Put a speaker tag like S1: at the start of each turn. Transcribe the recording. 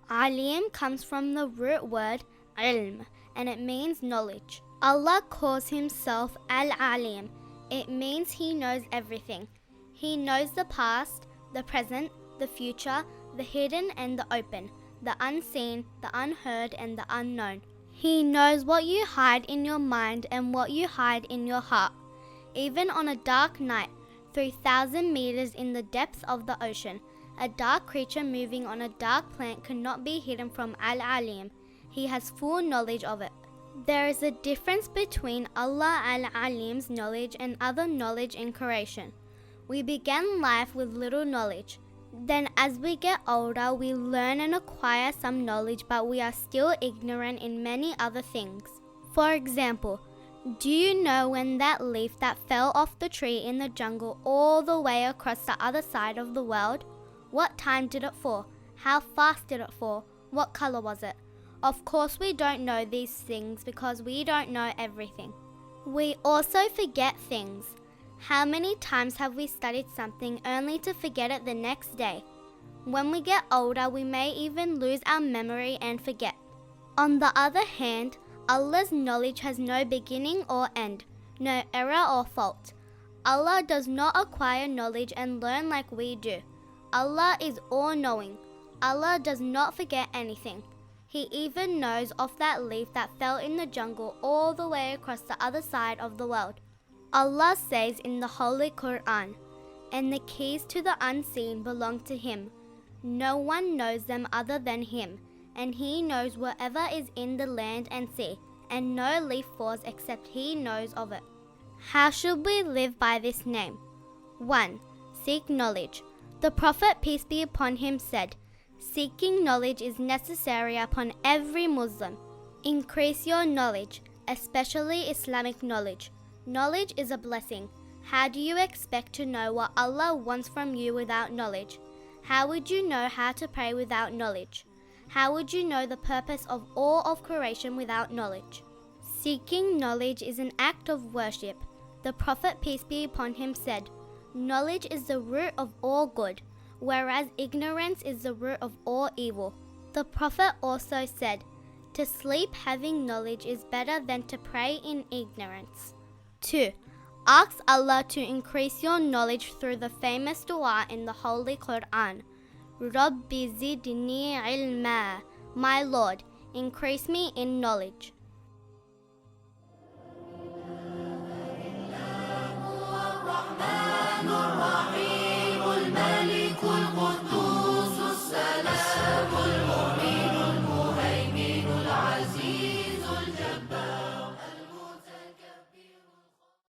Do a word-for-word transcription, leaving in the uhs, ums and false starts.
S1: Alim comes from the root word ilm, and it means knowledge. Allah calls himself Al-Alim. It means he knows everything. He knows the past, the present, the future, the hidden and the open, the unseen, the unheard and the unknown. He knows what you hide in your mind and what you hide in your heart. Even on a dark night, three thousand meters in the depths of the ocean, a dark creature moving on a dark plant cannot be hidden from Al-Alim. He has full knowledge of it. There is a difference between Allah Al-Alim's knowledge and other knowledge in creation. We began life with little knowledge. Then as we get older, we learn and acquire some knowledge, but we are still ignorant in many other things. For example, do you know when that leaf that fell off the tree in the jungle all the way across the other side of the world? What time did it fall? How fast did it fall? What color was it? Of course we don't know these things because we don't know everything. We also forget things. How many times have we studied something only to forget it the next day? When we get older, we may even lose our memory and forget. On the other hand, Allah's knowledge has no beginning or end, no error or fault. Allah does not acquire knowledge and learn like we do. Allah is all-knowing. Allah does not forget anything. He even knows of that leaf that fell in the jungle all the way across the other side of the world. Allah says in the Holy Quran, "And the keys to the unseen belong to Him. No one knows them other than Him, and He knows whatever is in the land and sea, and no leaf falls except He knows of it." How should we live by this name? one. Seek knowledge. The Prophet, peace be upon him, said, "Seeking knowledge is necessary upon every Muslim." Increase your knowledge, especially Islamic knowledge. Knowledge is a blessing. How do you expect to know what Allah wants from you without knowledge? How would you know how to pray without knowledge? How would you know the purpose of all of creation without knowledge? Seeking knowledge is an act of worship. The Prophet, peace be upon him, said, "Knowledge is the root of all good, whereas ignorance is the root of all evil." The Prophet also said, "To sleep having knowledge is better than to pray in ignorance." two. Ask Allah to increase your knowledge through the famous dua in the Holy Quran. Rabbi zidni ilma. My Lord, increase me in knowledge.